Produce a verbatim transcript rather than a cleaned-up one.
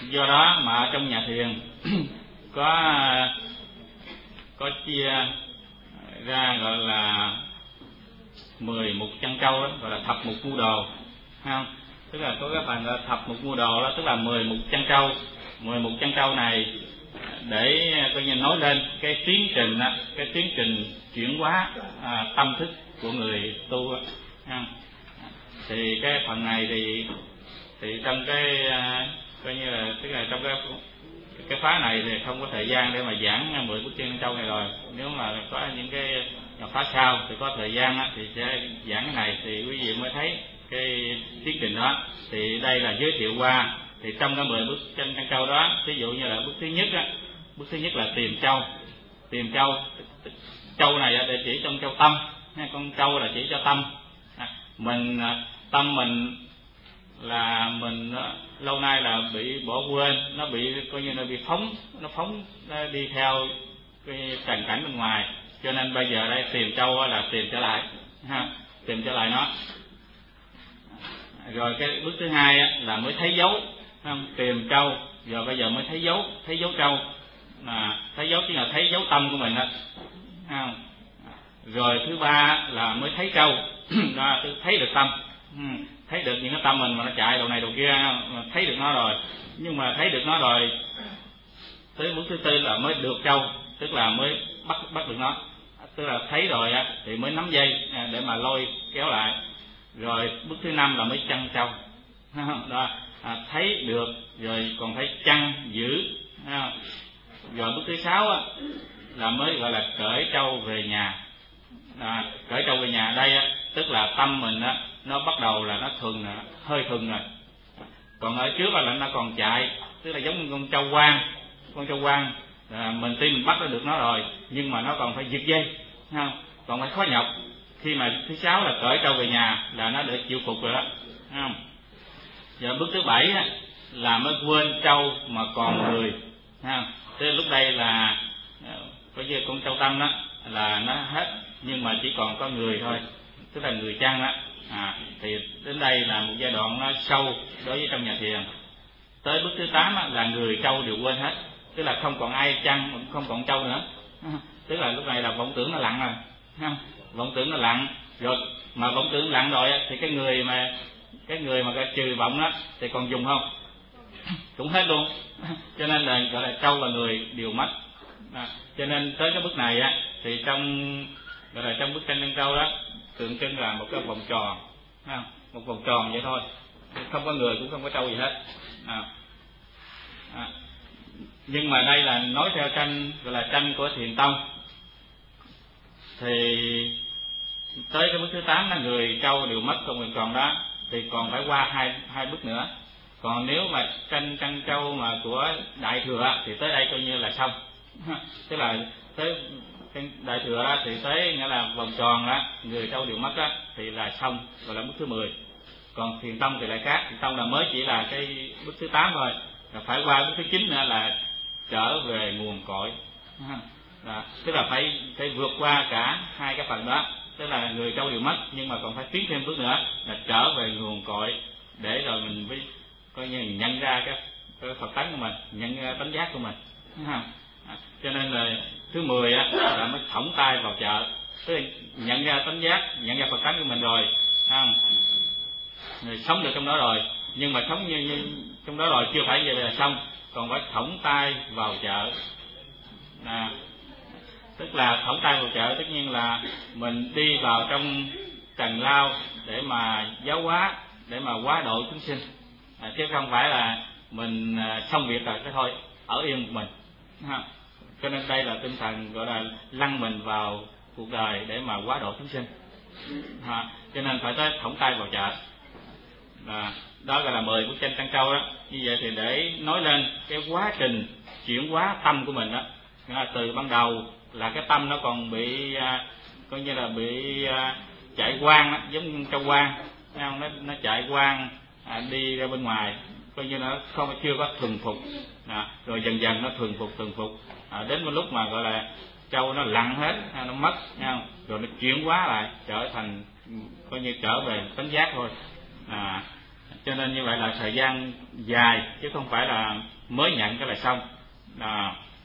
Do đó mà ở trong nhà thiền có có chia ra gọi là mười mục chân châu đó, gọi là thập mục ngu đồ, không? Tức là có cái phần là thập mục ngu đồ đó, tức là mười mục chân châu. Mười mục chân châu này để coi như nói lên cái tiến trình đó, cái tiến trình chuyển hóa à, tâm thức của người tu đó, không? Thì cái phần này thì thì trong cái coi như là tức là trong cái cái khóa này thì không có thời gian để mà giảng mười bức chân châu này rồi. Nếu mà có những cái khóa sau thì có thời gian á, thì sẽ giảng cái này thì quý vị mới thấy cái tiến trình đó. Thì đây là giới thiệu qua. Thì trong cái mười bức chân châu đó, ví dụ như là bức thứ nhất á, bức thứ nhất là tìm châu. Tìm châu, châu này để chỉ trong châu tâm, con châu là chỉ cho tâm. Mình tâm mình là mình nó, lâu nay là bị bỏ quên, nó bị coi như là bị phóng, nó phóng nó đi theo cái trần cảnh bên ngoài, cho nên bây giờ đây tìm châu là tìm trở lại, ha, tìm trở lại nó. Rồi cái bước thứ hai là mới thấy dấu, không? Tìm châu, rồi bây giờ mới thấy dấu, thấy dấu châu, mà thấy dấu chỉ là thấy dấu tâm của mình đó, không? Rồi thứ ba là mới thấy châu, đó, thấy được tâm. Thấy được những cái tâm mình mà nó chạy đầu này đầu kia, thấy được nó rồi. Nhưng mà thấy được nó rồi, tới bước thứ tư là mới được châu, tức là mới bắt bắt được nó. Tức là thấy rồi á thì mới nắm dây để mà lôi kéo lại. Rồi bước thứ năm là mới chăn châu. Đó, à, thấy được rồi còn phải chăn giữ. Rồi bước thứ sáu á là mới gọi là cởi châu về nhà. À, cởi châu về nhà đây á, tức là tâm mình á nó bắt đầu là nó thuần, hơi thuần rồi. Còn ở trước là nó còn chạy, tức là giống như con trâu quang, con trâu quang à, mình tuy mình bắt được nó rồi nhưng mà nó còn phải giật dây, không? Còn phải khó nhọc. Khi mà thứ sáu là cởi trâu về nhà là nó được chịu phục rồi đó, không? Giờ bước thứ bảy á, là mới quên trâu mà còn người, không? Thế lúc đây là có như con trâu tâm đó là nó hết, nhưng mà chỉ còn có người thôi, tức là người chăn đó. À, thì đến đây là một giai đoạn nó sâu đối với trong nhà thiền. Tới bước thứ tám á, là người trâu đều quên hết, tức là không còn ai chăn, không còn trâu nữa. Tức là lúc này là vọng tưởng nó lặng rồi, vọng tưởng nó lặng rồi, mà vọng tưởng lặng rồi á, thì cái người mà cái người mà cái trừ vọng đó thì còn dùng không? Cũng hết luôn. Cho nên là gọi là trâu và người đều mất. À, cho nên tới cái bước này á, thì trong gọi là trong bức tranh chân trâu đó tượng trưng là một cái vòng tròn, à, một vòng tròn vậy thôi, không có người cũng không có trâu gì hết. À, à, nhưng mà đây là nói theo tranh gọi là tranh của Thiền Tông. Thì tới cái bước thứ tám là người trâu đều mất còn vòng tròn đó, thì còn phải qua hai hai bước nữa. Còn nếu mà tranh chân trâu mà của Đại Thừa thì tới đây coi như là xong. Tức là tới Đại Thừa đó, thì tới nghĩa là vòng tròn đó, người trâu đều mất đó, thì là xong, gọi là bước thứ mười. Còn Thiền Tông thì lại khác, Thiền Tông là mới chỉ là cái bước thứ tám thôi, là phải qua bước thứ chín nữa là trở về nguồn cội. Đó, tức là phải phải vượt qua cả hai cái phần đó, tức là người trâu đều mất nhưng mà còn phải tiến thêm bước nữa là trở về nguồn cội, để rồi mình mới coi như nhận ra cái, cái Phật tánh của mình, nhận ra tánh giác của mình. À, cho nên là thứ mười á là mới thõng tay vào chợ, tức là nhận ra tánh giác, nhận ra Phật tánh của mình rồi, à, rồi sống được trong đó rồi, nhưng mà sống như, như trong đó rồi chưa phải vậy là xong, còn phải thõng tay vào chợ. À, tức là thõng tay vào chợ tất nhiên là mình đi vào trong trần lao để mà giáo hóa, để mà hóa độ chúng sinh, à, chứ không phải là mình à, xong việc rồi cái thôi ở yên một mình. Ha. Cho nên đây là tinh thần gọi là lăn mình vào cuộc đời để mà hóa độ chúng sinh. Ha. Cho nên phải tới thõng tay vào chợ. À, đó gọi là mười bức tranh Trăng Trâu đó. Như vậy thì để nói lên cái quá trình chuyển hóa tâm của mình đó, à, từ ban đầu là cái tâm nó còn bị à, coi như là bị à, chạy quang đó, giống như trâu quang, nó nó chạy quang à, đi ra bên ngoài, coi như nó không chưa có thuần phục, à, rồi dần dần nó thuần phục thuần phục à, đến một lúc mà gọi là trâu nó lặn hết, à, nó mất, à, rồi nó chuyển hóa lại trở thành coi như trở về tánh giác thôi, à, cho nên như vậy là thời gian dài chứ không phải là mới nhận cái là xong. À,